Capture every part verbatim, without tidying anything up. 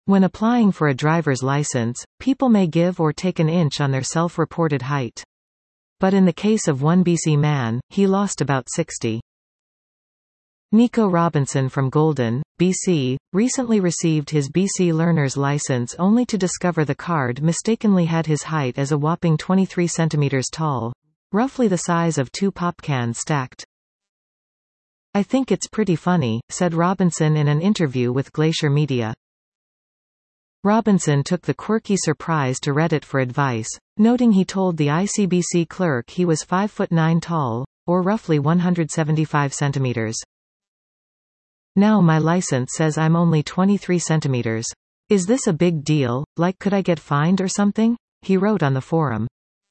When applying for a driver's license, people may give or take an inch on their self-reported height. But in the case of one B C man, he lost about sixty. Nico Robinson from Golden, B C, recently received his B C learner's license only to discover the card mistakenly had his height as a whopping twenty-three centimeters tall, roughly the size of two pop cans stacked. "I think it's pretty funny," said Robinson in an interview with Glacier Media. Robinson took the quirky surprise to Reddit for advice, noting he told the I C B C clerk he was five foot nine tall, or roughly one hundred seventy-five centimeters. "Now my license says I'm only twenty-three centimeters. Is this a big deal, like could I get fined or something?" he wrote on the forum.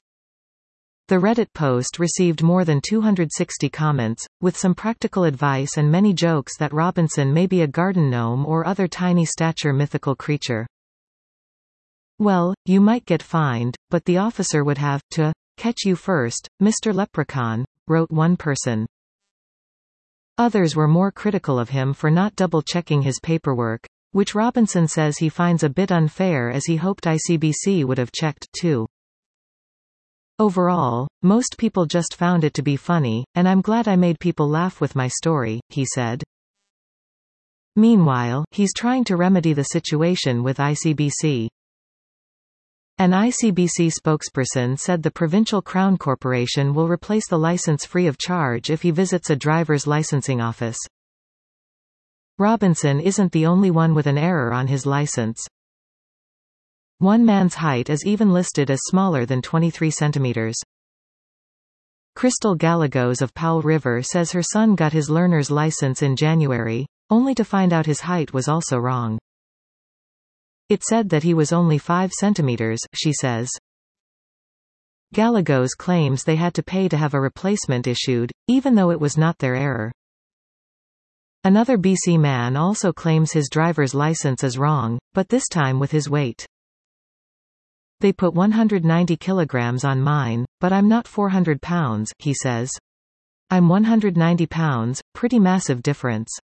The Reddit post received more than two hundred sixty comments, with some practical advice and many jokes that Robinson may be a garden gnome or other tiny stature mythical creature. "Well, you might get fined, but the officer would have to catch you first, Mister Leprechaun," wrote one person. Others were more critical of him for not double-checking his paperwork, which Robinson says he finds a bit unfair as he hoped I C B C would have checked, too. "Overall, most people just found it to be funny, and I'm glad I made people laugh with my story," he said. Meanwhile, he's trying to remedy the situation with I C B C. An I C B C spokesperson said the Provincial Crown Corporation will replace the license free of charge if he visits a driver's licensing office. Robinson isn't the only one with an error on his license. One man's height is even listed as smaller than twenty-three centimeters. Crystal Gallegos of Powell River says her son got his learner's license in January, only to find out his height was also wrong. "It said that he was only five centimeters, she says. Gallegos claims they had to pay to have a replacement issued, even though it was not their error. Another B C man also claims his driver's license is wrong, but this time with his weight. "They put one hundred ninety kilograms on mine, but I'm not four hundred pounds, he says. "I'm one hundred ninety pounds, pretty massive difference."